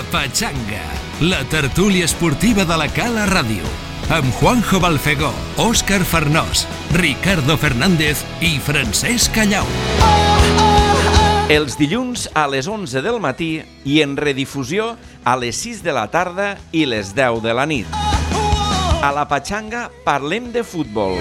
Pachanga, la tertúlia esportiva de la Cala Ràdio, amb Juanjo Balfegó, Òscar Farnós, Ricardo Fernández i Francesc Callau. Els dilluns a les 11 del matí i en redifusió a les 6 de la tarda i les 10 de la nit. A la Pachanga parlem de futbol.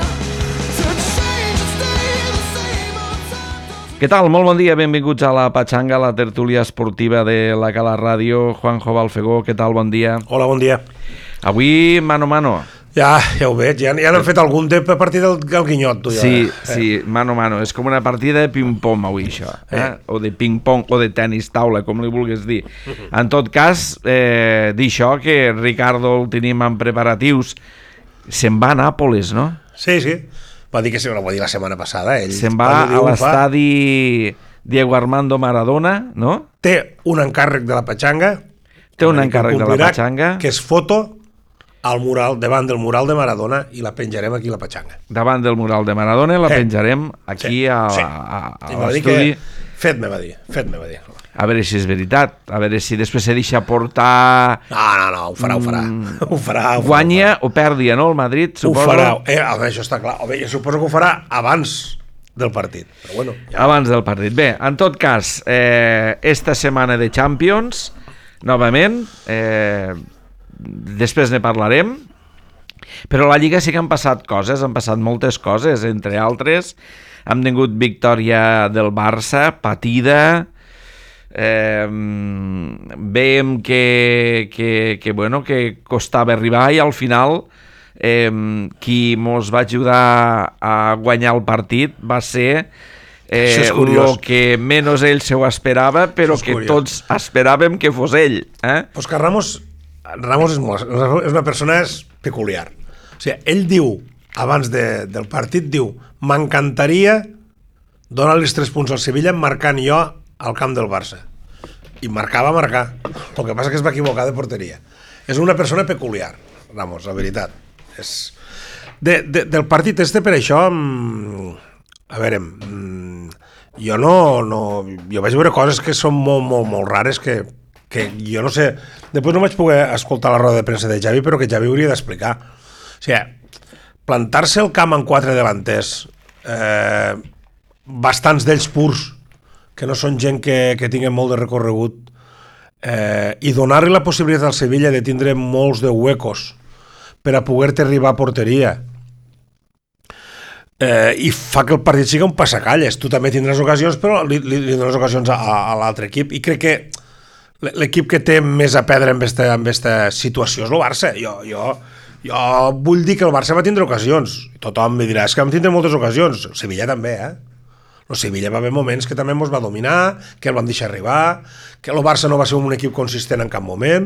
Què tal? Molt bon dia, benvinguts a la Pachanga, la tertúlia esportiva de la Cala Ràdio. Juanjo Balfegó, què tal? Bon dia. Hola, bon dia. Avui, mano a mano. Ja ho veig, ja n'han fet algun de partir del Guinyot, tu ja. Sí, mano a mano. És com una partida de ping-pong avui, això. O de ping-pong o de tenis taula, com li vulguis dir. En tot cas, dir això, que Ricardo el tenim en preparatius, se'n va a Nàpoles, no? Sí. Va dir que ho va dir la setmana passada. Se'n va a l'estadi Diego Armando Maradona, no? Té un encàrrec de la Pachanga. Té un encàrrec de la Pachanga. Que és foto al mural, davant del mural de Maradona, i la penjarem aquí a la Pachanga. Davant del mural de Maradona la penjarem aquí a l'estudi. Fet me va dir. A veure si és veritat, a veure si després se deixa portar... No, ho farà. Guanya o pèrdia, no, el Madrid, suposo? Ho farà, això està clar. Jo suposo que ho farà abans del partit. Però bueno, ja. Abans del partit. Bé, en tot cas, esta setmana de Champions, novament, després ne parlarem, però a la Lliga sí que han passat coses, han passat moltes coses, entre altres, hem tingut victòria del Barça, patida, veiem que costava arribar i al final qui mos va ajudar a guanyar el partit va ser el que menys ell se ho esperava, però que tots esperàvem que fos ell. Òscar Ramos és una persona peculiar. O sigui, ell diu, abans del partit, diu, m'encantaria donar-li 3 punts al Sevilla marcant jo al camp del Barça. I marcar. El que passa que es va equivocar de porteria. És una persona peculiar, Ramos, la veritat. Del partit per això, a veure, jo vaig veure coses que són molt rares que jo no sé, després no vaig poder escoltar la roda de premsa de Xavi, però que Xavi hauria d'explicar. O sigui, plantar-se el camp en 4 davanters, bastants d'ells purs, que no són gent que tinguen molt de recorregut, i donar-li la possibilitat al Sevilla de tindre molts de huecos per a poder-te arribar a porteria, i fa que el partit sigui un passacalles. Tu també tindràs ocasions, però li dones ocasions a l'altre equip, i crec que l'equip que té més a perdre en aquesta situació és el Barça. Jo vull dir que el Barça va tindre ocasions. Tothom me dirà, és que vam tindre moltes ocasions. El Sevilla també, El Sevilla va haver moments que també ens va dominar, que el vam deixar arribar, que el Barça no va ser un equip consistent en cap moment.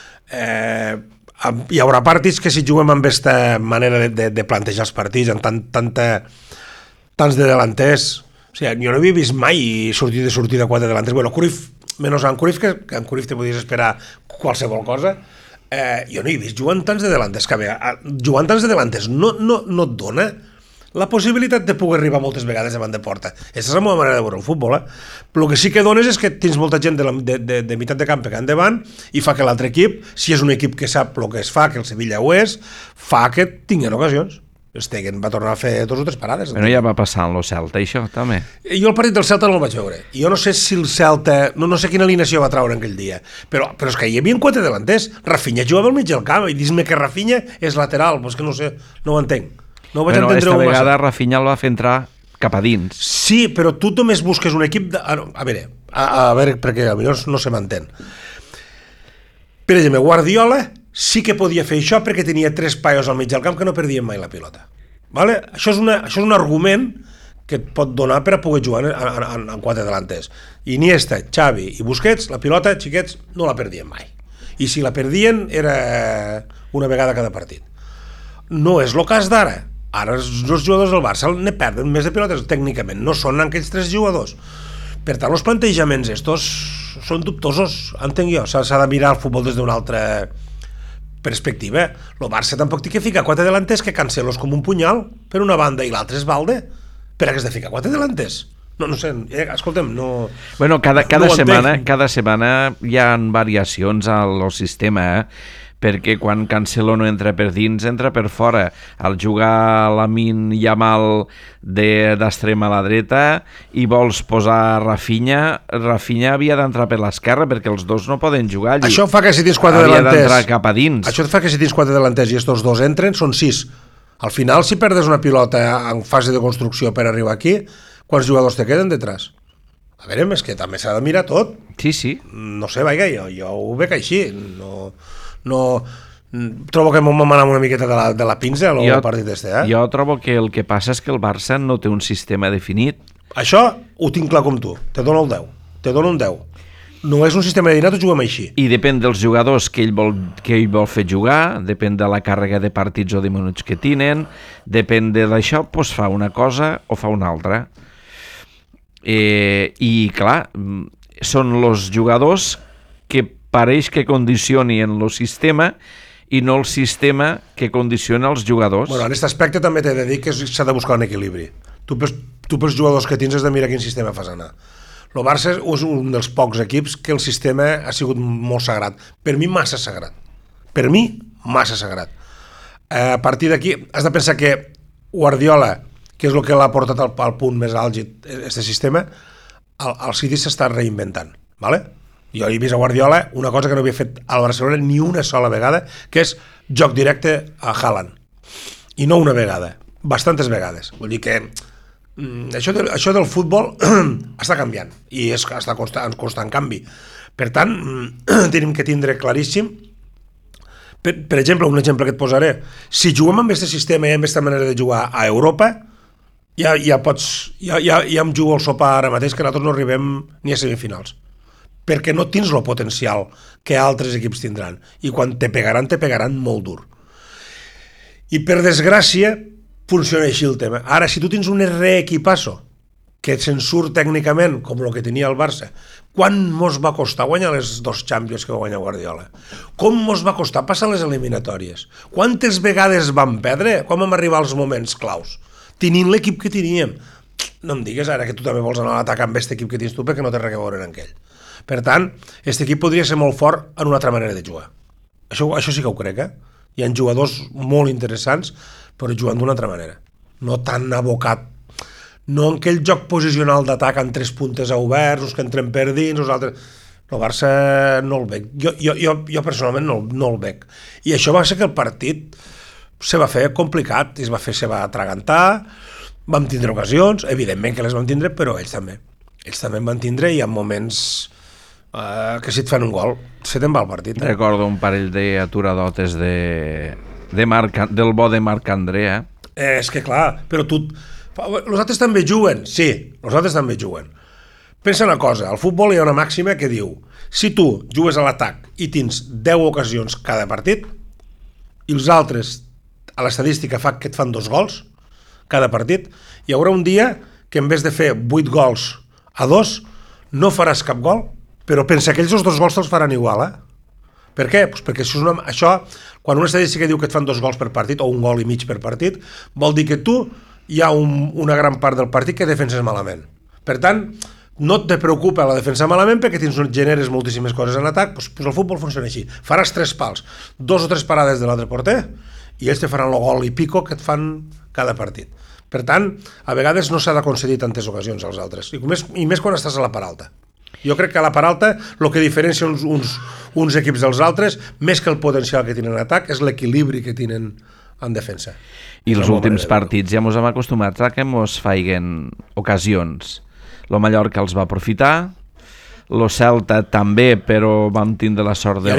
Hi haurà partits que si juguem amb aquesta manera de plantejar els partits, amb tants de delanters, o sigui, jo no havia vist mai sortir de 4 delanters. Bueno, Cruyff, menys en Cruyff, que en Cruyff te podies esperar qualsevol cosa, jo no he vist jugant tants de delanters, que jugant tants de delanters no et dona la possibilitat de poder arribar moltes vegades davant de porta. Aquesta és la meva manera de veure el futbol, Però el que sí que dones és que tens molta gent de meitat de camp que endavant i fa que l'altre equip, si és un equip que sap el que es fa, que el Sevilla ho és, fa que tinguin ocasions. Stegen va tornar a fer 2 o 3 parades. Però ja va passar en el Celta, això, també. Jo el partit del Celta no el vaig veure. Jo no sé si el Celta... No sé quina alineació va traure en aquell dia. Però és que hi havia 4 delanters. Rafinha jugava al mig del camp. I dis-me que Rafinha és lateral. Pues que no sé, no ho entenc. No ho vaig entendre. Esta vegada Rafinha el va fer entrar cap a dins. Sí, però tu només busques un equip... A veure, perquè potser no se m'entén. Per exemple, Guardiola sí que podia fer això perquè tenia 3 paios al mig del camp que no perdien mai la pilota. Vale? Això és un argument que et pot donar per a poder jugar en 4 delanters. Iniesta, Xavi i Busquets, la pilota, xiquets, no la perdien mai. I si la perdien era una vegada cada partit. No és el cas d'ara. Ara els jugadors del Barça ne perden més de pilotes tècnicament, no són aquells 3 jugadors. Per tant, els plantejaments estos són dubtosos, entenc jo. S'ha de mirar el futbol des d'una altra perspectiva. El Barça tampoc té que ficar 4 delanters que Cancelos com un punyal per una banda i l'altra és Balde. Per a què has de ficar 4 delanters? No sé, escolta'm, no... Bueno, cada no setmana hi ha variacions al sistema, perquè quan Cancelo no entra per dins, entra per fora. Al jugar Lamine Yamal d'extrema a la dreta i vols posar Rafinha havia d'entrar per l'esquerra perquè els dos no poden jugar allí. Això fa que si tens 4 havia delanters... d'entrar cap a dins. Això fa que si tens 4 delanters i estos dos entren, són 6. Al final, si perdes una pilota en fase de construcció per arribar aquí, quants jugadors te queden detrás? A veure, és que també s'ha de mirar tot. Sí. No sé, vaja, jo ho veig així. No trobo que m'hem manat una miqueta de la pinça al partit este. Jo trobo que el que passa és que el Barça no té un sistema definit. Això ho tinc clar com tu. Te dono el 10. Te dono un 10. No és un sistema definit, ho juguem així. I depèn dels jugadors que ell vol fer jugar, depèn de la càrrega de partits o de minuts que tenen, depèn d'això, doncs fa una cosa o fa una altra. I clar, són els jugadors que pareix que condicionin el sistema i no el sistema que condiciona els jugadors. Bueno, en aquest aspecte també t'he de dir que s'ha de buscar un equilibri. Tu pels jugadors que tens has de mirar quin sistema fas anar. El Barça és un dels pocs equips que el sistema ha sigut molt sagrat. Per mi, massa sagrat. Per mi, massa sagrat. A partir d'aquí, has de pensar que Guardiola, que és el que l'ha portat al punt més àlgid, aquest sistema, el City s'està reinventant. ¿Vale? Jo he vist a Guardiola una cosa que no havia fet al Barcelona ni una sola vegada, que és joc directe a Haaland. I no una vegada, bastantes vegades. Vull dir que això del futbol està canviant i està en constant canvi. Per tant, tenim que tindre claríssim, per exemple, un exemple que et posaré, si juguem amb aquest sistema i amb aquesta manera de jugar a Europa, ja em jugo el sopar ara mateix que nosaltres no arribem ni a semifinals, perquè no tens el potencial que altres equips tindran, i quan te pegaran molt dur. I per desgràcia funciona així el tema. Ara, si tu tens un reequipasso que se'n surt tècnicament com el que tenia el Barça, quan mos va costar guanyar les 2 Champions que va guanyar Guardiola? Com mos va costar passar les eliminatòries? Quantes vegades vam perdre? Com vam arribar als moments claus? Tenint l'equip que teníem. No em digues ara que tu també vols anar a l'atac amb aquest equip que tens tu perquè no té res a veure en aquell. Per tant, aquest equip podria ser molt fort en una altra manera de jugar. Això sí que ho crec, Hi ha jugadors molt interessants, però jugant d'una altra manera. No tan abocat. No en aquell joc posicional d'atac amb 3 puntes a oberts, uns que entrem per dins, els altres... El Barça no el veig. Jo personalment no el veig. I això va ser que el partit se va fer complicat, se va atragantar, vam tindre ocasions, evidentment que les vam tindre, però ells també. Ells també en van tindre i hi ha moments que si et fan un gol se te'n va el partit. Recordo un parell d'aturadotes del bo de Marc André. És que clar, però tu... Els altres també juguen, sí, els altres també juguen. Pensa una cosa, al futbol hi ha una màxima que diu, si tu jugues a l'atac i tens 10 ocasions cada partit i els altres a l'estadística fa que et fan 2 gols cada partit, hi haurà un dia que en vez de fer 8 gols a 2 no faràs cap gol, però pensa que ells els 2 gols te'ls faran igual, Per què? Pues perquè això, quan una estadística diu que et fan 2 gols per partit o 1 gol i mig per partit, vol dir que tu hi ha una gran part del partit que defenses malament. Per tant, no et preocupa la defensa malament perquè generes moltíssimes coses en atac, doncs el futbol funciona així. Faràs 3 pals, 2 o 3 parades de l'altre porter i ells te faran el gol i pico que et fan cada partit. Per tant, a vegades no s'ha de concedir tantes ocasions als altres, i més quan estàs a la part alta. Jo crec que a la part alta el que diferencia uns equips dels altres, més que el potencial que tenen en atac, és l'equilibri que tenen en defensa. I els últims partits ja ens hem acostumat a que ens faiguen ocasions. El Mallorca els va aprofitar, el Celta també, però vam tindre la sort de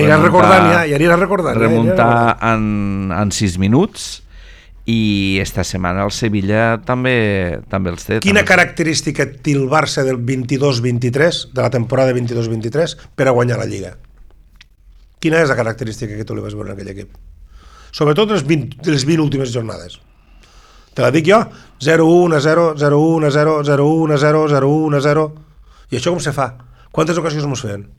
remuntar en 6 minuts, i esta setmana el Sevilla també els té. Quina característica té el Barça del 22-23, de la temporada 22-23, per a guanyar la Lliga? Quina és la característica que tu li vas veure en aquell equip? Sobretot les 20 últimes jornades. Te la dic jo, 0-1-0, 0-1-0, 0-1-0, 0-1-0... I això com se fa? Quantes ocasions ens feien?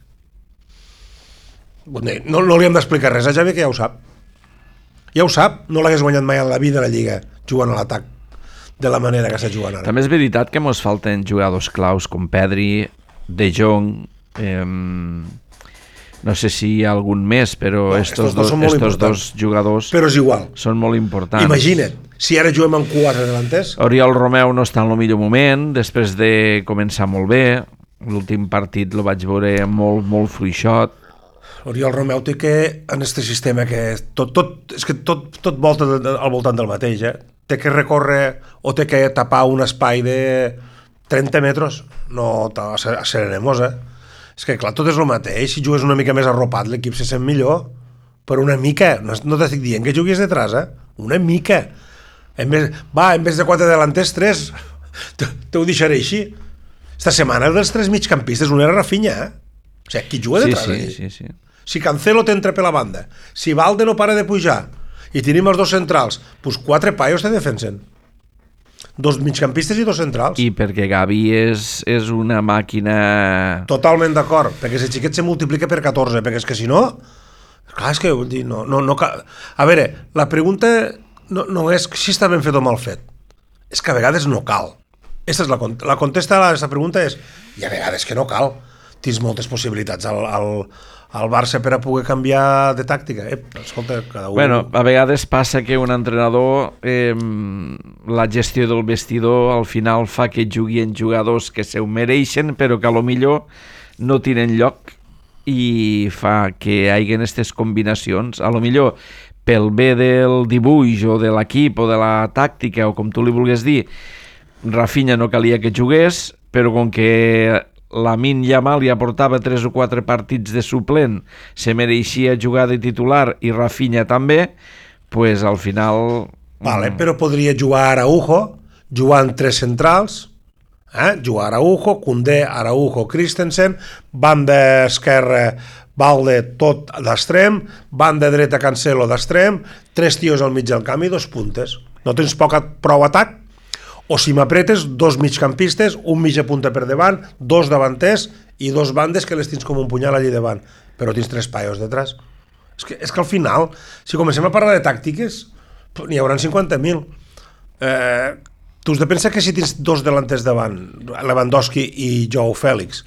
No li hem d'explicar res a Javi, que ja ho sap. Ja ho sap, no l'hagués guanyat mai a la vida la Lliga, jugant a l'atac de la manera que està jugant ara. També és veritat que ens falten jugadors claus com Pedri, De Jong, no sé si hi ha algun més, però estos dos jugadors però és igual. Són molt importants. Imagina't, si ara juguem amb 4 delanters... Oriol Romeu no està en el millor moment, després de començar molt bé. L'últim partit lo vaig veure molt fluixot. Oriol Romeu té que, en aquest sistema que tot volta al voltant del mateix, té que recórrer o té que tapar un espai de 30 metres, no a Serenemos, És que, clar, tot és el mateix. Si jugues una mica més arropat, l'equip se sent millor. Però una mica. No t'estic dient que juguis detrás, Una mica. En vez de 4 delanters, 3. Te ho deixaré així. Esta setmana dels 3 migcampistes, un era Rafinha, O sigui, qui juga detrás. Sí. Si Cancelo t'entra per la banda, si Valde no para de pujar, i tenim els dos centrals, doncs 4 paios te defensen. 2 migcampistes i 2 centrals. I perquè Gavi és una màquina... Totalment d'acord, perquè si xiquet se multiplica per 14, perquè és que si no... Clar, és que vull dir, no... A veure, la pregunta no és si està ben fet o mal fet, és que a vegades no cal. Esta és la contesta a aquesta pregunta és i a vegades que no cal. Tens moltes possibilitats al Barça per a poder canviar de tàctica. Escolta, cada un... Bueno, a vegades passa que un entrenador la gestió del vestidor al final fa que juguin jugadors que se ho mereixen però que a lo millor no tenen lloc i fa que hi hagi aquestes combinacions. A lo millor pel bé del dibuix o de l'equip o de la tàctica o com tu li vulguis dir, Rafinha no calia que jugués, però com que Lamine Yamal ja portava 3 o 4 partits de suplent, se mereixia jugar de titular i Rafinha també, pues al final... Vale, però podria jugar Araujo, jugant 3 centrals, jugar Araujo, Koundé, Araujo, Christensen, banda esquerra Valde tot d'extrem, banda dreta Cancelo d'extrem, 3 tios al mig del camp i 2 puntes. No tens prou atac? O si m'apretes, 2 migcampistes, un mitja punta per davant, 2 davanters i 2 bandes que les tens com un punyal allí davant. Però tens 3 paios detrás. És que al final, si comencem a parlar de tàctiques, n'hi haurà 50.000. Tu has de pensar que si tens 2 delanters davant, Lewandowski i Joao Félix,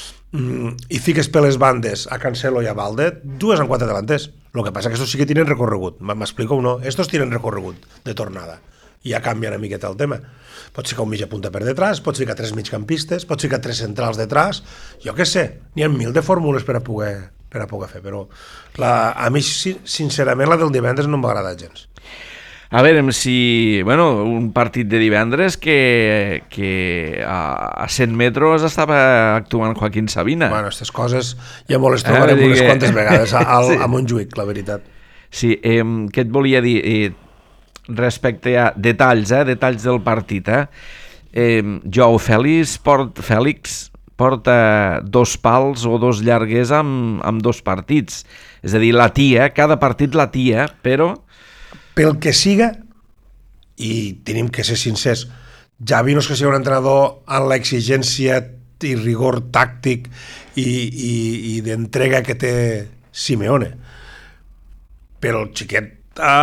i fiques per les bandes a Cancelo i a Valde, dues en 4 delanters. El que passa que estos sí que tenen recorregut. M'explico o no? Estos tenen recorregut de tornada. I ja canvia una miqueta el tema. Pots ficar un mitja punta per detrás, pots ficar 3 migcampistes, pots ficar 3 centrals detrás, jo què sé, n'hi ha 1000 de fórmules per a poder fer, però a mi, sincerament, la del divendres no m'agrada gens. A veure si... Bueno, un partit de divendres que a 100 metres estava actuant Joaquín Sabina. Bueno, aquestes coses ja me les trobarem unes quantes vegades a Montjuïc, la veritat. Sí, què et volia dir... Respecte a detalls del partit, Joao Félix porta 2 pals o 2 llarguers amb 2 partits. És a dir, la tia, cada partit la tia, però... Pel que siga, i tenim que ser sincers, Xavi no és que sigui un entrenador en l'exigència i rigor tàctic i d'entrega que té Simeone. Però el xiquet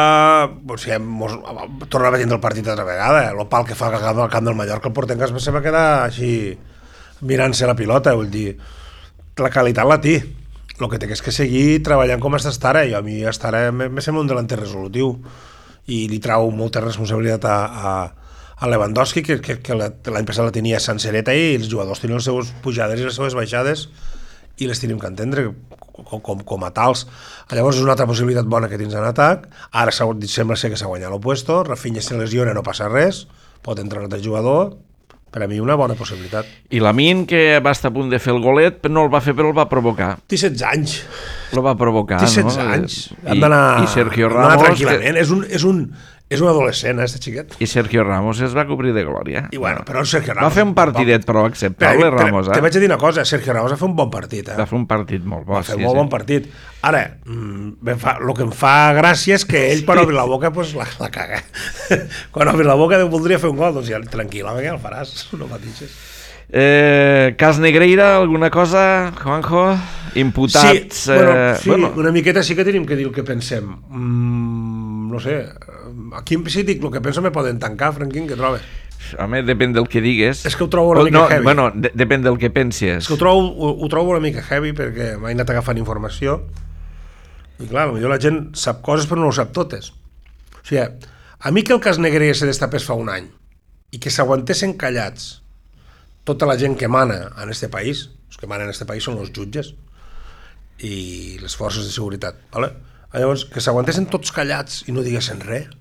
tornava a tindre el partit altra vegada. El pal que fa al camp del Mallorca, el portengas se va quedar així mirant-se la pilota. Vull dir, la qualitat la té. El que té és que seguir treballant com està ara. I a mi ara me sembla un delanter resolutiu i li trau molta responsabilitat a Lewandowski, que l'any passat la tenia sencereta i els jugadors tenien les seves pujades i les seves baixades i les tenim que entendre com a tals. Llavors és una altra possibilitat bona que tens en atac. Ara sembla ser que s'ha guanyat l'opuesto. Rafinha se lesiona, no passa res, pot entrar un altre jugador. Per a mi una bona possibilitat. I Lamine, que va estar a punt de fer el golet, no el va fer però el va provocar. Té 16 anys. El va provocar, no? Té 16 anys. I Sergio Ramos... tranquil·lament. És un adolescent, este xiquet. I Sergio Ramos es va cobrir de glòria. I bueno, però Sergio Ramos... Va fer un partidet prou acceptable, Ramos. Te vaig a dir una cosa, Sergio Ramos va fer un bon partit. Va fer un partit molt bo. Va fer un molt bon partit. Ara, el que em fa gràcia és que ell, per obrir la boca, pues, la caga. Quan obri la boca voldria fer un gol, doncs ja, tranquil, ja el faràs, no pateixes. Cas Negreira, alguna cosa, Juanjo? Imputats... Sí, una miqueta sí que tenim que dir el que pensem. no sé, aquí si dic el que penso me poden tancar, Franquín, què trobes? Home, depèn del que digues. És que ho trobo una mica heavy. Bueno, depèn del que penses. És que ho trobo una mica heavy perquè m'he anat agafant informació i clar, potser la gent sap coses però no ho sap totes. O sigui, a mi que el cas Negreira se destapés fa un any i que s'aguantessin callats tota la gent que mana en este país, els que manen en este país són els jutges i les forces de seguretat, ¿vale? Llavors, que s'aguantessin tots callats i no diguessin res.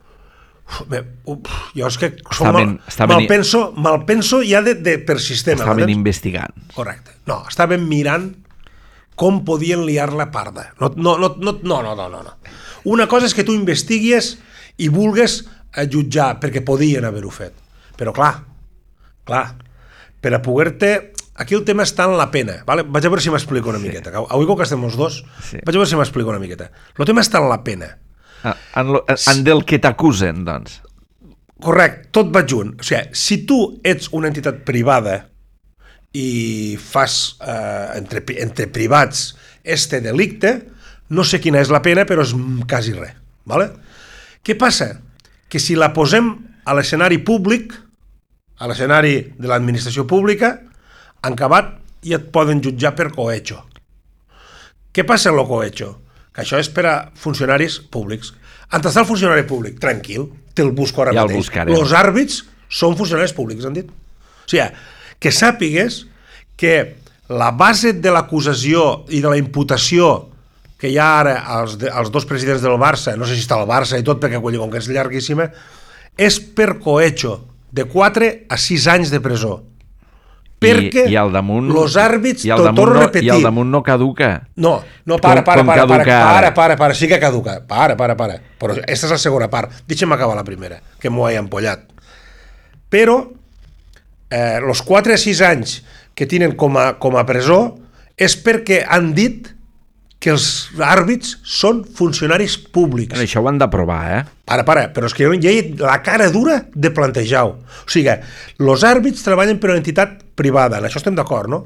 Jo és que me'l penso ja per sistema. Estaven investigant. Correcte. No, estaven mirant com podien liar la parda. No. Una cosa és que tu investiguis i vulgues jutjar, perquè podien haver-ho fet. Però clar, per a poder-te... Aquí el tema està en la pena, ¿vale? Vaig a veure si m'explico una miqueta. Avui com que estem els dos, vaig a veure si m'explico una miqueta. El tema està en la pena. En del que t'acusen, doncs. Correcte, tot va junt. O sigui, si tu ets una entitat privada i fas entre privats este delicte, no sé quina és la pena, però és quasi res. ¿Vale? Què passa? Que si la posem a l'escenari públic, a l'escenari de l'administració pública, en acabat ja et poden jutjar per cohecho. Què passa amb el cohecho? Que això és per a funcionaris públics. On està el funcionari públic? Tranquil, te'l busco ara mateix. Els àrbits són funcionaris públics, han dit. O sigui, que sàpigues que la base de l'acusació i de la imputació que hi ha ara als dos presidents del Barça, no sé si està el Barça i tot, perquè com que és llarguíssima, és per cohecho, de 4 a 6 anys de presó. Perquè els àrbits, torno a repetir... I el damunt no caduca. No, para, sí que caduca. Para. Però aquesta és la segona part. Deixa'm acabar la primera, que m'ho he empollat. Però els 4 a 6 anys que tenen com a presó és perquè han dit que els àrbits són funcionaris públics. Això ho han d'aprovar, Para, però és que hi ha la cara dura de plantejar-ho. O sigui, els àrbits treballen per una entitat privada, en això estem d'acord, no?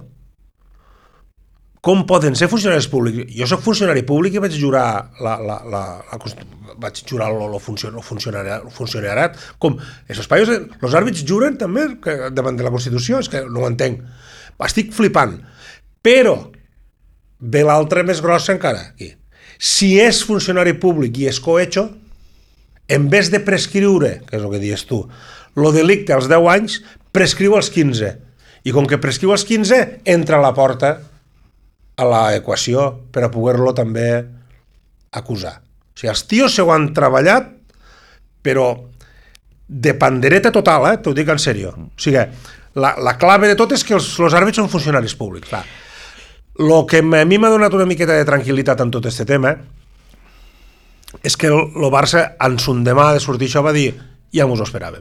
Com poden ser funcionaris públics? Jo soc funcionari públic i vaig jurar el funcionariat. Com? Els àrbits juren també davant de la Constitució, és que no ho entenc. Estic flipant. Però ve l'altra més grossa encara. Si és funcionari públic i és cohecho, en vez de prescriure, que és el que dius tu, el delicte als 10 anys, prescriu als 15. I com que prescriu als 15, entra a la porta a l'equació per a poder-lo també acusar. O sigui, els tios s'ho han treballat, però de pandereta total, t'ho dic en sèrio. O sigui, la clave de tot és que els àrbits són funcionaris públics, clar. El que a mi m'ha donat una miqueta de tranquil·litat en tot aquest tema és que el Barça, en son demà de sortir això, va dir ja mos ho esperàvem.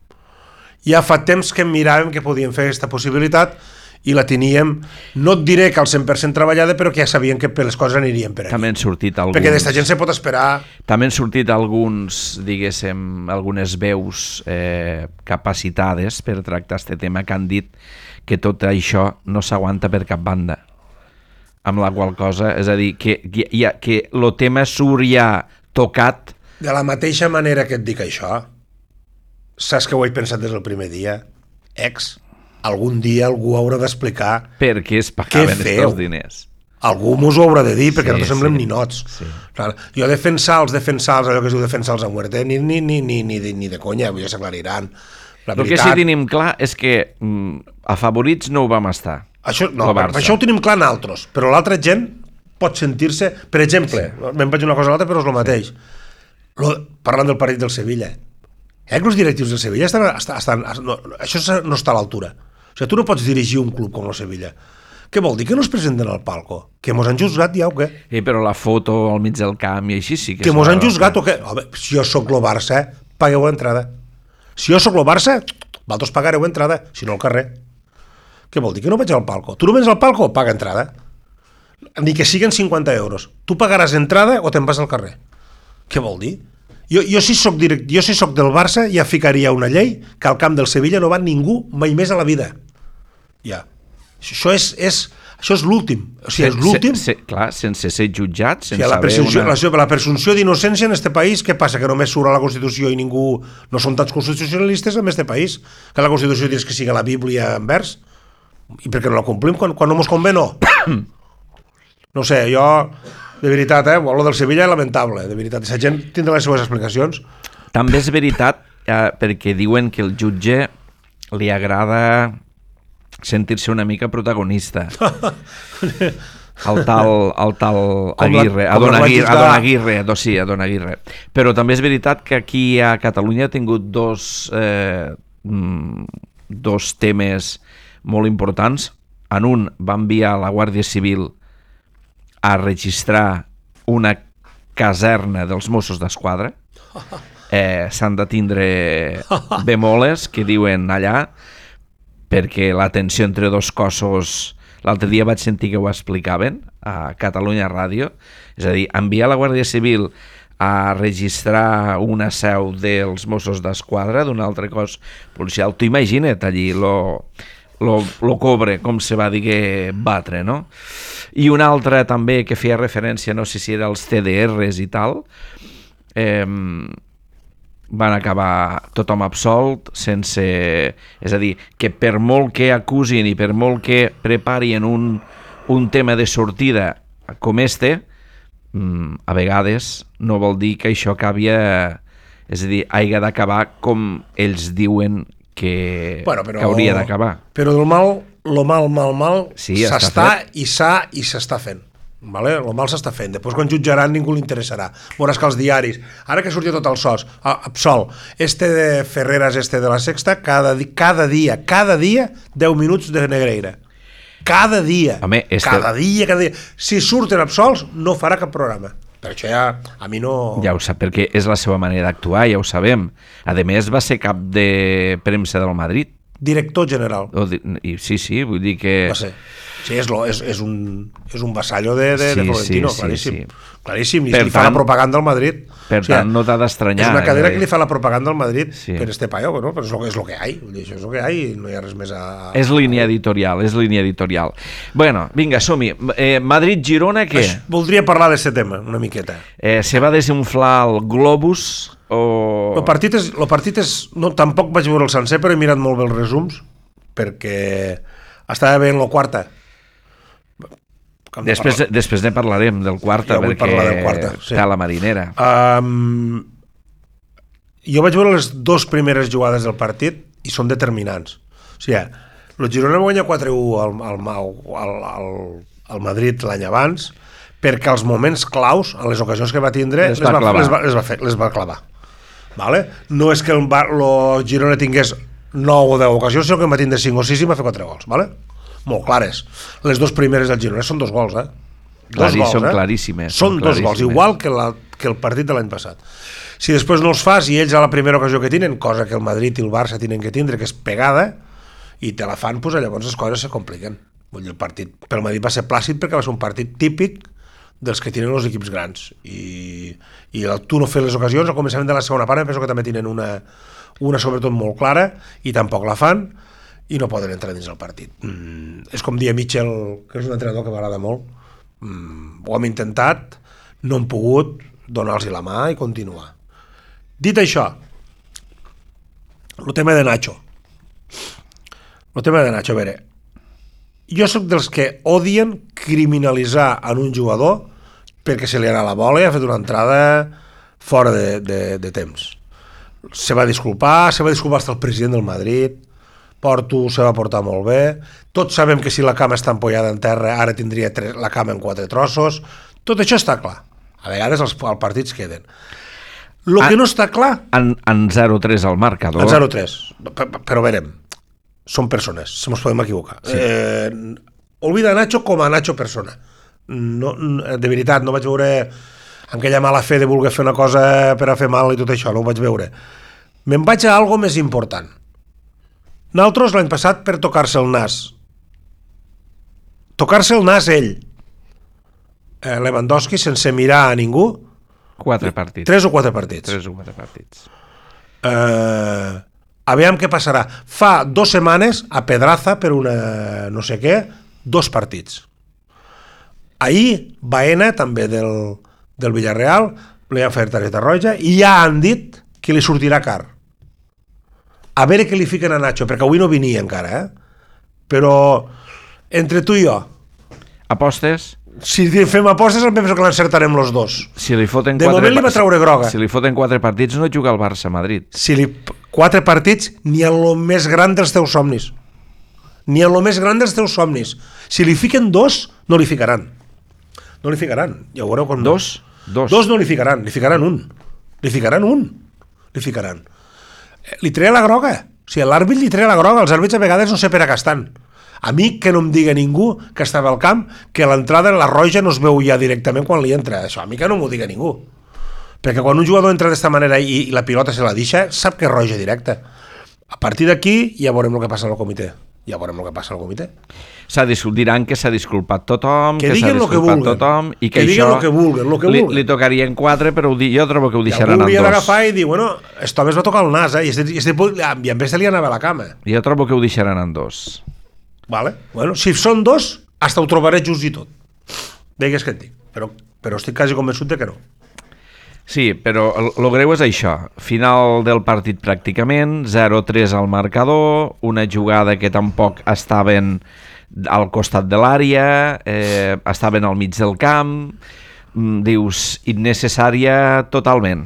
Ja fa temps que miràvem que podíem fer aquesta possibilitat i la teníem, no et diré que al 100% treballada, però que ja sabien que les coses anirien per aquí. També han sortit alguns... Perquè d'esta gent se pot esperar... També han sortit alguns, diguéssim, algunes veus capacitades per tractar aquest tema que han dit que tot això no s'aguanta per cap banda. Amb la qual cosa, és a dir, que el tema surt ja tocat. De la mateixa manera que et dic això, saps que ho he pensat des del primer dia? Algun dia algú haurà d'explicar per què es pagaven aquests diners. Algú mos ho haurà de dir, perquè no semblem ninots. Jo defensar els, allò que es diu defensar els a muerte, ni de conya, ja s'aclariran. El que sí tenim clar és que afavorits no ho vam estar. Això ho tenim clar en altres, però l'altra gent pot sentir-se... Per exemple, me'n vaig una cosa a l'altra, però és el mateix. Parlant del partit del Sevilla, que els directius del Sevilla això no està a l'altura. O sigui, tu no pots dirigir un club com el Sevilla. Què vol dir? Que no es presenten al palco? Que mos han juzgat ja o què? Però la foto al mig del camp i així sí que... Que mos han juzgat o què? Si jo sóc el Barça, pagueu entrada. Si jo sóc el Barça, vosaltres pagareu entrada, si no al carrer. Què vol dir? Que no vaig al palco. Tu no vens al palco? Paga entrada. Ni que siguen 50 euros. Tu pagaràs entrada o te'n vas al carrer. Què vol dir? Jo si soc del Barça ja ficaria una llei que al camp del Sevilla no va ningú mai més a la vida. Ja. Això Això és l'últim. O sigui, és l'últim. Clar, sense ser jutjat, sense la presumpció, haver la presumpció d'innocència en este país, què passa? Que només surt a la Constitució i ningú... No són tants constitucionalistes en este país, que la Constitució dius que sigui la Bíblia en vers, i per què no la complim? Quan no mos convé, no. No sé, jo... De veritat, lo del Sevilla és lamentable, de veritat. La gent tindrà les seves explicacions. També és veritat, perquè diuen que el jutge li agrada sentir-se una mica protagonista. El tal Aguirre, Adon Aguirre. Però també és veritat que aquí a Catalunya ha tingut dos temes molt importants. En un va enviar la Guàrdia Civil a registrar una caserna dels Mossos d'Esquadra. S'han de tindre bemoles que diuen allà, perquè la tensió entre dos cossos... L'altre dia vaig sentir que ho explicaven a Catalunya Ràdio, és a dir, enviar la Guàrdia Civil a registrar una seu dels Mossos d'Esquadra d'un altre cos policial. Tu imagina't allí lo cobre, com se va dir batre, no? I una altra també que feia referència, no sé si era els CDRs i tal, van acabar tothom absolt sense... És a dir, que per molt que acusin i per molt que preparin un tema de sortida com este, a vegades no vol dir que això acabi és a dir, hagi d'acabar com ells diuen que hauria d'acabar. Però el mal sí, s'està i s'està fent. Vale? El mal s'està fent. Després, quan jutjaran, ningú li interessarà. Veuràs que els diaris, ara que sortia tot el absolt, de Ferreras, de la Sexta, cada dia, 10 minuts de Negreira. Cada dia. Home, cada dia. Si surten absolts, no farà cap programa. Per això ja, a mi no... Ja ho sap, perquè és la seva manera d'actuar, ja ho sabem. A més, va ser cap de premsa del Madrid. Director general. Sí, vull dir que... Va ser. Sí, és un vassallo de Florentino, claríssim. Claríssim, i li fa la propaganda al Madrid. Per tant, no t'ha d'estranyar. És una cadera que li fa la propaganda al Madrid per este paio, no? Però és lo que hi ha. Això és lo que hi ha i no hi ha res més a... És línia editorial. Bueno, vinga, som-hi. Madrid-Girona, què? Voldria parlar d'aquest tema, una miqueta. Se va desinflar el globus o... El partit és... No, tampoc vaig veure el sencer, però he mirat molt bé els resums, perquè estava bé en la quarta. Després ne parlarem del quarta, ja perquè està la marinera. Jo vaig veure les dues primeres jugades del partit i són determinants. O sigui, el Girona va guanyar 4-1 al Madrid l'any abans, perquè als moments claus, en les ocasions que va tindre, les va clavar. Vale? No és que el Girona tingués 9 o 10 ocasions, sinó que en va tindre 5 o 6 i va fer 4 gols. Vale? Molt clares. Les dues primeres del Girona són 2 gols, Són claríssimes. Són 2 gols, igual que el partit de l'any passat. Si després no els fas i ells a la primera ocasió que tenen, cosa que el Madrid i el Barça tenen que tindre, que és pegada, i te la fan, doncs llavors les coses se compliquen. Vull dir, el partit pel Madrid va ser plàcid perquè va ser un partit típic dels que tenen els equips grans. I tu no fes les ocasions, al començament de la segona part, em penso que també tenen una sobretot molt clara, i tampoc la fan, i no poden entrar dins el partit. És com dia Mitchell, que és un entrenador que m'agrada molt. Ho hem intentat, no hem pogut donar-los la mà i continuar. Dit això, el tema de Nacho. A veure, jo sóc dels que odien criminalitzar en un jugador perquè se li ha anat la bola i ha fet una entrada fora de temps. Se va disculpar hasta el president del Madrid. Porto se va portar molt bé. Tots sabem que si la cama està empollada en terra, ara tindria la cama en 4 trossos. Tot això està clar. A vegades els partits queden. El que no està clar... En 0-3 al marcador. En 0-3. Però verem. Són persones. Se mos podem equivocar. Sí. Olvida Nacho com a Nacho persona. No, de veritat, no vaig veure aquella mala fe de voler fer una cosa per a fer mal i tot això. No ho vaig veure. Me'n vaig a algo més important. Nosaltres l'any passat per tocar-se el nas ell, Lewandowski sense mirar a ningú, 4 partits. 3 o 4 partits. Aviam què passarà. Fa 2 setmanes a Pedraza per una no sé què, 2 partits. Ahir, Baena, també del Villarreal, li han fet targeta roja i ja han dit que li sortirà car. A veure què li fiquen a Nacho, perquè avui no venia encara, però entre tu i jo... Apostes? Si fem apostes, em penso que l'encertarem els dos. Si li foten de moment li va treure groga. Si li foten 4 partits, no juga al Barça a Madrid. Si 4 partits, ni en lo més gran dels teus somnis. Ni en lo més gran dels teus somnis. Si li fiquen 2, no li ficaran. No li ficaran. Ja ho veureu com... 2 no li ficaran un. Li ficaran. Li treia la groga. O sigui, l'àrbit li treia la groga. Els àrbits a vegades no sé per a què estan. A mi que no em diga ningú que estava al camp que a l'entrada la roja no es veu ja directament quan li entra. Això a mi que no m'ho diga ningú. Perquè quan un jugador entra d'esta manera i la pilota se la deixa, sap que és roja directa. A partir d'aquí ja veurem el que passa al comitè. Diran que s'ha disculpat tothom, que s'ha disculpat tothom i que això li tocarien 4, però jo trobo que ho deixaran en 2. I algú havia d'agafar i dir, bueno, esto es va tocar el nas, i en vez de li anava a la cama. Jo trobo que ho deixaran en 2. Vale. Bueno, si són 2, hasta ho trobaré just i tot. Digues que et dic, però estic quasi convençut de que no. Sí, però el greu és això. Final del partit pràcticament, 0-3 al marcador, una jugada que tampoc estaven al costat de l'àrea, estaven al mig del camp, dius, innecessària totalment.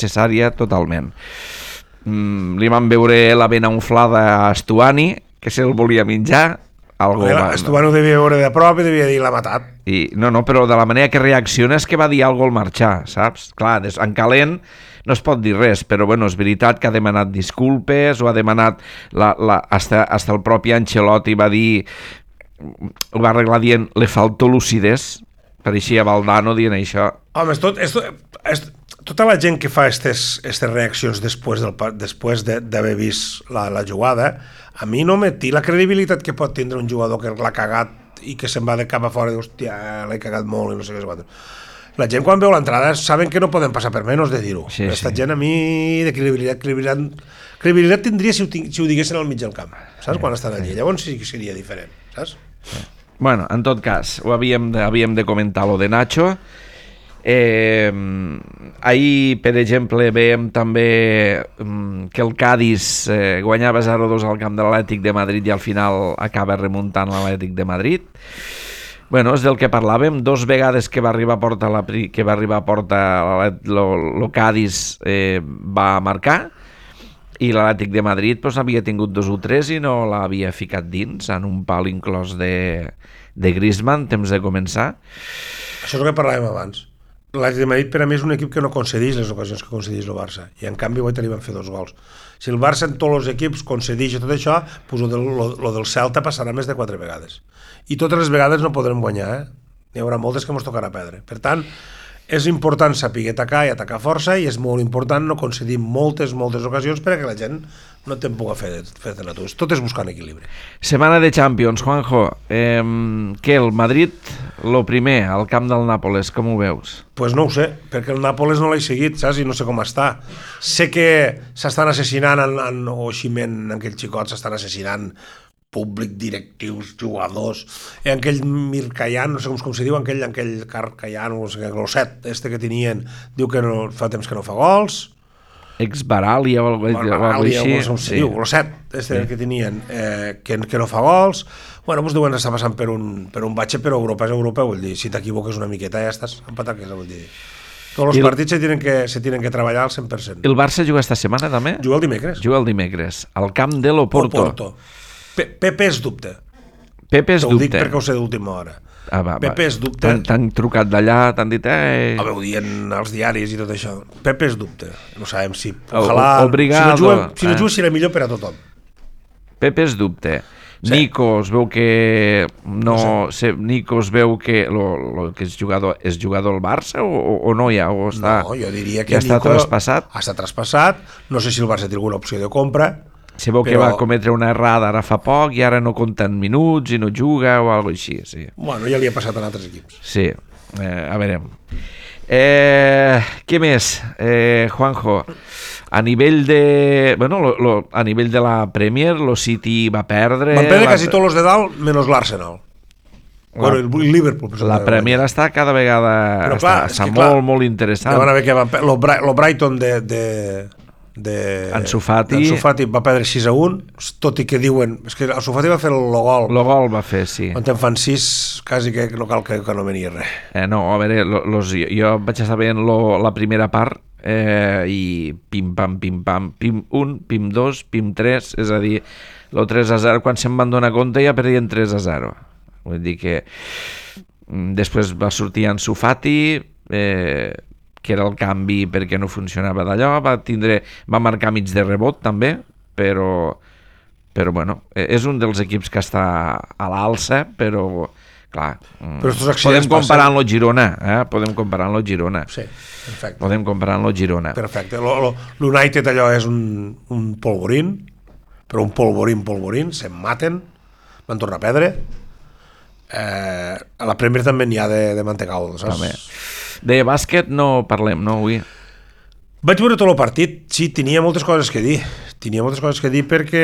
Li van veure la vena inflada a Stuani, que se'l volia menjar. Stuani ho devia veure de prop i devia dir l'ha matat. No, però de la manera que reacciona és que va dir alguna cosa al marxar, saps? Clar, en calent no es pot dir res, però bueno, és veritat que ha demanat disculpes, o ha demanat hasta el propi Ancelotti va dir, ho va arreglar dient le faltó lucidez, pareixia Valdano dient això. Home, tota la gent que fa aquestes reaccions després d'haver vist la jugada, a mi no me tira la credibilitat que pot tindre un jugador que l'ha cagat i que se'n va de cap a fora i diu, hòstia, l'he cagat molt i no sé què. La gent quan veu l'entrada saben que no poden passar per menys de dir-ho. Aquesta gent a mi de credibilitat tindria si ho diguessin al mig del camp, saps? Quan estan allí, llavors sí que seria diferent, saps? Bueno, en tot cas, havíem de comentar lo de Nacho. Ahir, per exemple, veiem també que el Cádiz guanyava 0-2 al camp de l'Atlètic de Madrid i al final acaba remuntant l'Atlètic de Madrid. Bueno, és del que parlàvem, 2 vegades que va arribar a porta el Cádiz va marcar i l'Atlètic de Madrid havia tingut 2-3 i no l'havia ficat dins en un pal inclòs de Griezmann, temps de començar. Això és el que parlàvem abans. L'Atlètic de Madrid per a mi és un equip que no concedeix les ocasions que concedeix el Barça i en canvi avui li van fer 2 gols. Si el Barça en tots els equips concedeix tot això, doncs el del Celta passarà més de 4 vegades i totes les vegades no podrem guanyar, n'hi haurà moltes que ens tocarà perdre. Per tant, és important saber atacar i atacar força i és molt important no concedir moltes ocasions perquè la gent no te'n pugui fer de natus. Tot és buscant equilibri. Setmana de Champions, Juanjo. Què, el Madrid, lo primer, al camp del Nàpoles, com ho veus? Pues no ho sé, perquè el Nàpoles no l'he seguit, saps? I no sé com està. Sé que s'estan assassinant en Osimhen, aquells xicots s'estan assassinant públic, directius, jugadors, i aquell Mirkayan, no sé com se diu, aquell Karkayan, no sé què, l'osset este que tenien, diu que fa temps que no fa gols. Ex-Baralia o alguna cosa així. L'osset este que tenien, que no fa gols. Bueno, doncs diuen que està passant per un batxe, però Europa és Europa, vull dir, si t'equivoques una miqueta ja estàs empatat, vull dir. Tots els partits se tienen que treballar al 100%. El Barça juga esta setmana també? Juga el dimecres. Al camp de l'Oporto. Pepe és dubte. Ho dic perquè ho sé d'última hora. Pepe és dubte. T'han trucat d'allà, t'han dit... Ho dient als diaris i tot això. Pepe és dubte. No sabem si... Obrigado. Si no juga serà millor per a tothom. Pepe és dubte. Nico es veu que... Nico es veu que és jugador al Barça o no ja? No, jo diria que Nico ha estat traspassat. No sé si el Barça té alguna opció de compra. Se veu que va cometre una errada ara fa poc i ara no compten minuts i no juga o alguna cosa així, sí. Bueno, ja li ha passat en altres equips. Sí, a veure. Què més, Juanjo? A nivell de... a nivell de la Premier, el City va perdre... Van perdre quasi tots els de dalt, menys l'Arsenal. Bueno, el Liverpool. La Premier està cada vegada està molt interessant. Van a veure que lo Brighton Ansu Fati va perdre 6-1, tot i que diuen... És que Ansu Fati va fer el gol. El gol va fer, sí. On te'n fan 6, quasi que no cal que no venia res. No, a veure, jo vaig estar veient la primera part i pim-pam, pim 1, pim 2, pim 3, és a dir, el 3-0, quan se'n van donar compte ja perdien 3-0. Vull dir que després va sortir Ansu Fati, que era el canvi perquè no funcionava d'allò, va marcar mig de rebot també, però bueno, és un dels equips que està a l'alça, però clar, podem comparar amb el Girona, podem comparar amb el Girona. Sí, perfecte. Podem comparar amb el Girona. Perfecte. L'United allò és un polvorín, però un polvorín, se'n maten, van tornar a perdre. A la Premier també n'hi ha de mantecau, saps? També. De bàsquet no parlem, no, avui? Vaig veure tot el partit, sí, tenia moltes coses que dir. Perquè,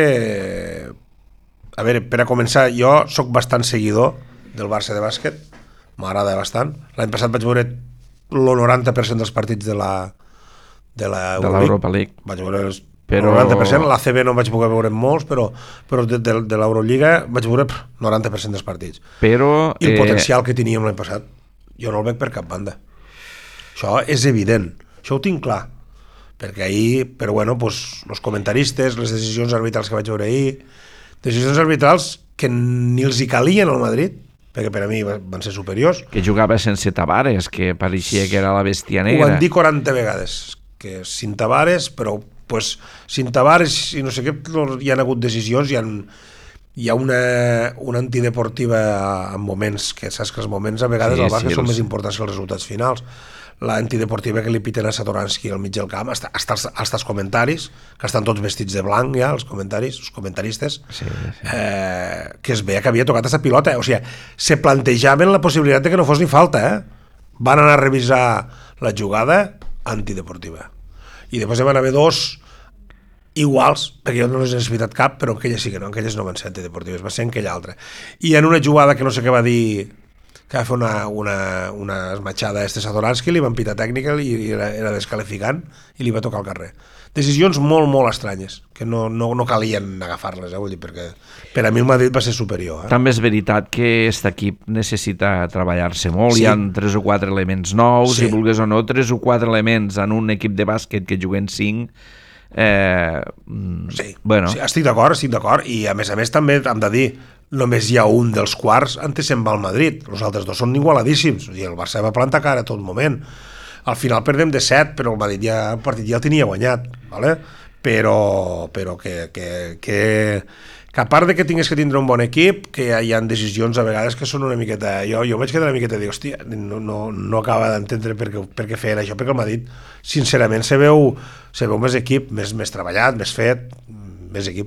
a veure, per a començar, jo sóc bastant seguidor del Barça de bàsquet, m'agrada bastant. L'any passat vaig veure el 90% dels partits de l'Europa League. Vaig veure el 90%, l'ACB no vaig poder veure molts, però de l'Eurolliga vaig veure 90% dels partits. I el potencial que teníem l'any passat, jo no el veig per cap banda. Això és evident, això ho tinc clar, perquè ahir, però bueno, pues, els comentaristes, les decisions arbitrals que vaig veure ahir, decisions arbitrals que ni els hi calien al Madrid, perquè per a mi van ser superiors. Que jugava sense Tavares, que pareixia que era la bèstia negra. Ho van dir 40 vegades, que sin Tavares, però pues, sin Tavares i no sé què, hi ha hagut decisions, hi ha una antideportiva en moments, que saps que els moments a vegades al bàsquet són més importants que els resultats finals. L'antideportiva que li piten a Satoransky al mig del camp, hasta els comentaris, que estan tots vestits de blanc ja, els comentaristes, que es veia que havia tocat aquesta pilota, o sigui, se plantejaven la possibilitat de que no fos ni falta, van anar a revisar la jugada antideportiva, i després van haver dos iguals, perquè jo no les he necessitat cap, però aquelles sí que no, aquelles no van ser antideportives, va ser aquella altra, i en una jugada que no sé què va dir, que va fer una esmatxada a Satoransky, li van pitar tècnica i era descalificant i li va tocar al carrer. Decisions molt, molt estranyes, que no calien agafar-les, vull dir, perquè per a mi el Madrid va ser superior. També és veritat que aquest equip necessita treballar-se molt, hi ha 3 o 4 elements nous, si vulgués o no, 3 o 4 elements en un equip de bàsquet que juguen 5, bueno. Sí, estic d'acord, i a més també hem de dir, només hi ha un dels quarts antes se'n va al Madrid, els altres dos són igualadíssims, i el Barça va plantar cara a tot moment. Al final perdem de 7, però el Madrid el partit ja el tenia guanyat, ¿vale? però que a part de que tingués que tindre un bon equip, que hi ha decisions a vegades que són una miqueta... Jo vaig quedar una miqueta de dir, hòstia, no acaba d'entendre per què feien això, perquè el Madrid, sincerament, se veu més equip, més treballat, més fet, més equip.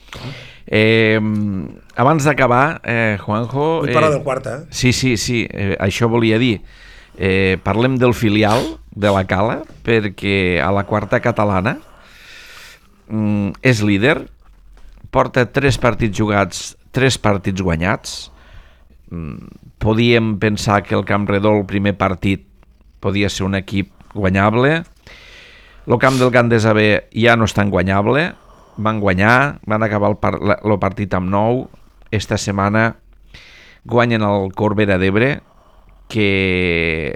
Abans d'acabar, Juanjo... Vull parlar del quart, Sí, això volia dir. Parlem del filial de la Cala, perquè a la quarta catalana és líder, porta 3 partits jugats, 3 partits guanyats. Podíem pensar que el Camp Redó, el primer partit, podia ser un equip guanyable. El camp del Gandesa B ja no és tan guanyable. Van guanyar, van acabar el partit amb 9. Esta setmana guanyen el Corbera d'Ebre, que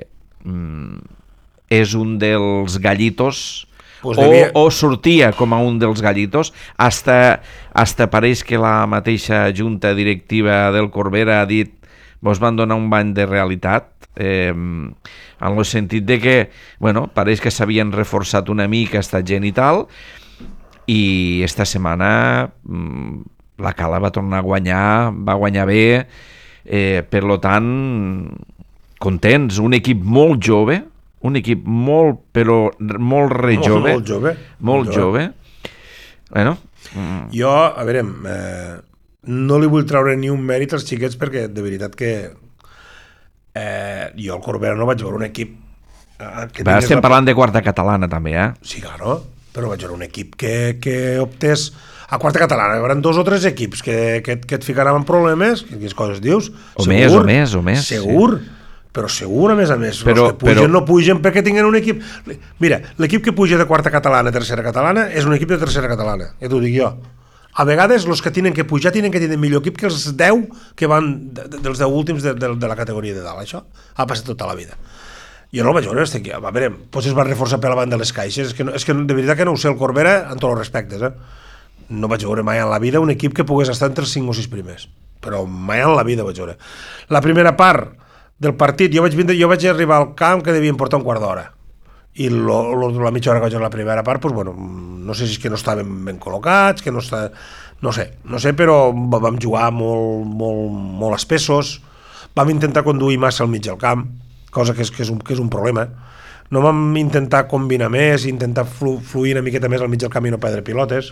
és un dels gallitos, o sortia com a un dels gallitos, hasta pareix que la mateixa junta directiva del Corbera ha dit vos van donar un bany de realitat, en el sentit de que, bueno, pareix que s'havien reforçat una mica esta gent i tal, i esta setmana la Cala va tornar a guanyar, va guanyar bé, per lo tant, contents, un equip molt jove, un equip molt, però molt rejove. Molt jove. Bueno. Jo, a veure, no li vull treure ni un mèrit als xiquets perquè de veritat que jo al Corbera no vaig veure un equip... Estem parlant de quarta catalana també, Sí, claro, però vaig veure un equip que optés a quarta catalana. Hi haurà 2 o 3 equips que et ficaran en problemes, quines coses dius? O més. Segur, sí. Però segur, a més. Els que pugen no pugen perquè tinguen un equip... Mira, l'equip que puja de quarta catalana a tercera catalana és un equip de tercera catalana, ja t'ho dic jo. A vegades, els que tenen que pujar tenen que tenir millor equip que els 10 que van dels 10 últims de la categoria de dalt. Això ha passat tota la vida. Jo no el vaig veure, a veure, potser es va reforçar per la banda de les caixes, és que de veritat que no ho sé el Corbera en tots els respectes, No vaig veure mai en la vida un equip que pogués estar entre els 5 o 6 primers, però mai en la vida vaig veure. La primera part del partit, jo vaig arribar al camp que devien portar un quart d'hora, i la mitja hora que vaig veure la primera part, doncs, bueno, no sé si és que no estaven ben col·locats, que no sé, però vam jugar molt espessos, vam intentar conduir massa al mig del camp, cosa que és un problema. No vam intentar combinar més, intentar fluir una miqueta més al mig del camp i no perdre pilotes,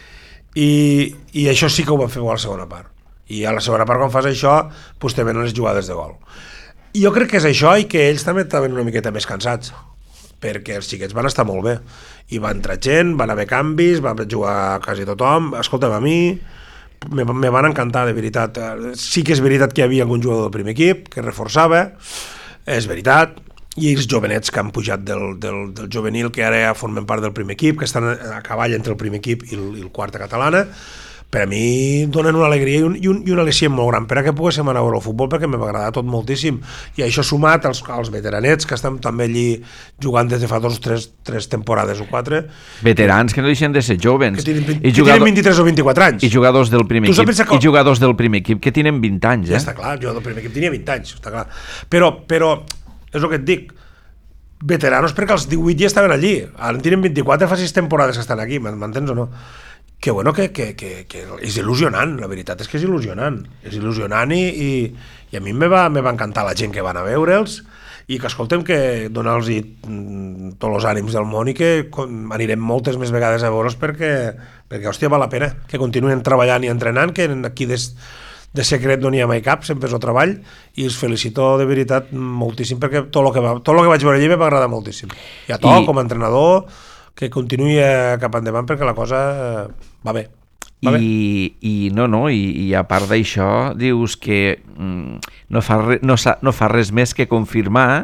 i això sí que ho vam fer a la segona part. I a la segona part, quan fas això, doncs te venen les jugades de gol. I jo crec que és això i que ells també estaven una miqueta més cansats, perquè els xiquets van estar molt bé. I va entrar gent, van haver canvis, va jugar quasi tothom. Escolta'm, a mi me van encantar, de veritat. Sí que és veritat que hi havia algun jugador del primer equip que reforçava, és veritat, i els jovenets que han pujat del juvenil, que ara ja formen part del primer equip, que estan a cavall entre el primer equip i el quarta catalana, per a mi donen una alegria i un al·licient molt gran per a que poguéssim anar a veure el futbol, perquè m'ha agradat tot moltíssim. I això sumat als veteranets que estan també allí jugant des de fa 3 temporades o 4. Veterans que no deixen de ser jovens. Que tenen 23 o 24 anys. I jugadors del primer equip. I jugadors del primer equip que tenen 20 anys. Ja està clar, jo del primer equip tenia 20 anys, està clar. Però és el que et dic, veteranos perquè els 18 ja estaven allí. Ara en tenen 24, fa 6 temporades que estan aquí, m'entens o no? Que bueno, que és il·lusionant, la veritat és que és il·lusionant i a mi me va encantar la gent que van a veure'ls i que escoltem que donar-los tots els ànims del món i que anirem moltes més vegades a veure'ls perquè hòstia, val la pena que continuen treballant i entrenant, que aquí de secret no n'hi ha mai cap, sempre és el treball, i els felicito de veritat moltíssim perquè tot el que vaig veure allí m'ha agradat moltíssim. I a com a entrenador, que continuï cap endavant perquè la cosa va bé. I a part d'això dius que no fa res més que confirmar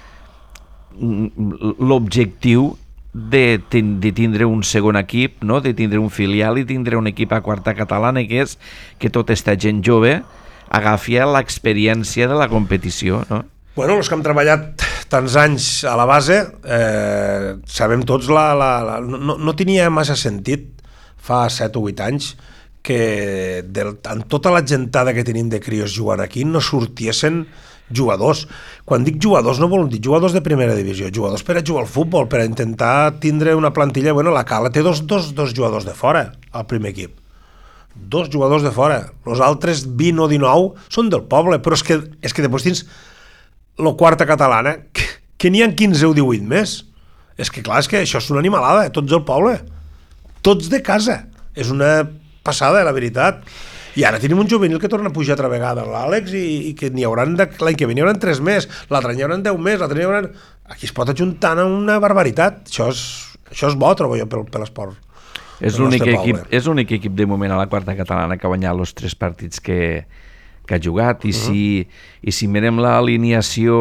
l'objectiu de tindre un segon equip, no? De tindre un filial i tindre un equip a quarta catalana, que és que tota aquesta gent jove agafi l'experiència de la competició, no? Bueno, els que hem treballat tants anys a la base, sabem tots, no tenia massa sentit fa 7 o 8 anys que en tota la gentada que tenim de crios jugant aquí no sortiessin jugadors. Quan dic jugadors no volen dir jugadors de primera divisió, jugadors per a jugar al futbol, per a intentar tindre una plantilla. Bueno, la Cala té dos jugadors de fora al primer equip. 2 jugadors de fora. Els altres 20 o 19 són del poble, però és que després tens la quarta catalana, que n'hi ha 15 o 18 més. És que clar, és que això és una animalada, tots del poble. Tots de casa. És una passada, la veritat. I ara tenim un juvenil que torna a pujar altra vegada, l'Àlex, i que n'hi hauran l'any que ve n'hi hauran 3 més, l'altre any n'hi hauran 10 més, l'altre n'hi hauran... Aquí es pot ajuntar una barbaritat. Això és bo, trobo jo, per l'esport. És l'únic equip de moment a la quarta catalana que ha guanyat els 3 partits que ha jugat, i si mirem l'alineació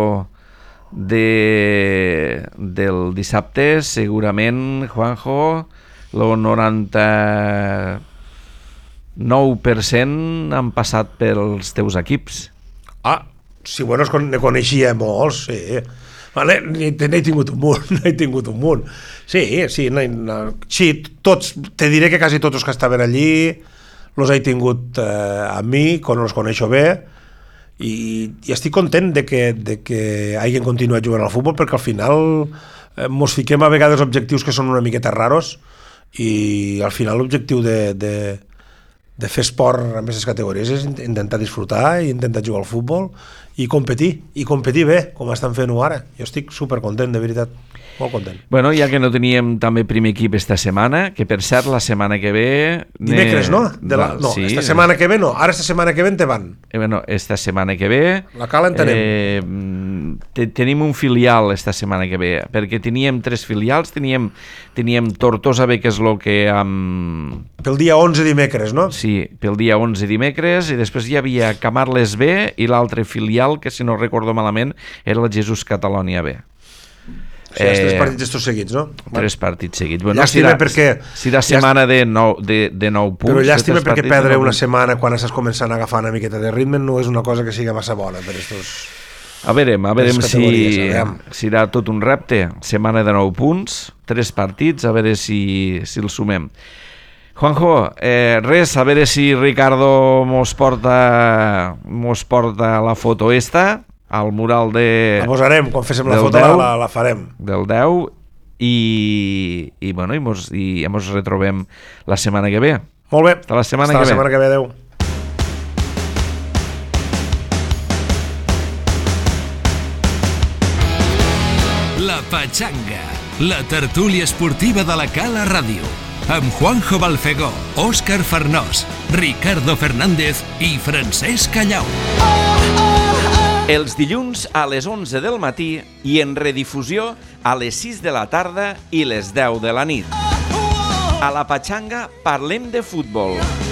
del dissabte, segurament, Juanjo, el 99% han passat pels teus equips. Sí, bueno, ne coneixia molts, sí. Vale, n'he tingut un munt. Sí, tots, te diré que quasi tots els que estaven allí els he tingut amb mi, els coneixo bé, i estic content de que hagin continuat jugant al futbol, perquè al final mos fiquem a vegades objectius que són una miqueta raros, i al final l'objectiu de fer esport en aquestes categories és intentar disfrutar i intentar jugar al futbol i competir bé, com estan fent-ho ara. Jo estic supercontent, de veritat, molt content. Bueno, ja que no teníem també primer equip esta setmana, que per cert la setmana que ve... Dimecres, no? No, sí, esta setmana que ve no, ara esta setmana que ve te van. Bueno, esta setmana que ve... La Cala en tenim. Tenim un filial esta setmana que ve, perquè teníem 3 filials, teníem Tortosa B, que és el que... Pel dia 11 dimecres, no? Sí, pel dia 11 dimecres, i després hi havia Camarles B i l'altre filial, que si no recordo malament era el Jesús Catalònia B. O sigui, 3 partits estos seguits, no? 3 partits seguits. Bueno, llàstima perquè... Si la setmana de 9 punts... Però llàstima perquè perdre una setmana quan estàs començant a agafar una miqueta de ritme no és una cosa que sigui massa bona per estos... A veurem si serà tot un repte. Setmana de 9 punts, 3 partits, a veure si el sumem. Juanjo, res, a veure si Ricardo mos porta la foto esta, al mural de... La posarem, quan féssim la foto la farem. Del 10 i bueno, i mos retrobem la setmana que ve. Molt bé, la setmana que ve, adeu. La Patxanga, la tertúlia esportiva de la Cala Ràdio, amb Juanjo Balfegó, Òscar Farnós, Ricardo Fernández i Francesc Callau. Els dilluns a les 11 del matí i en redifusió a les 6 de la tarda i les 10 de la nit. A la Patxanga parlem de futbol.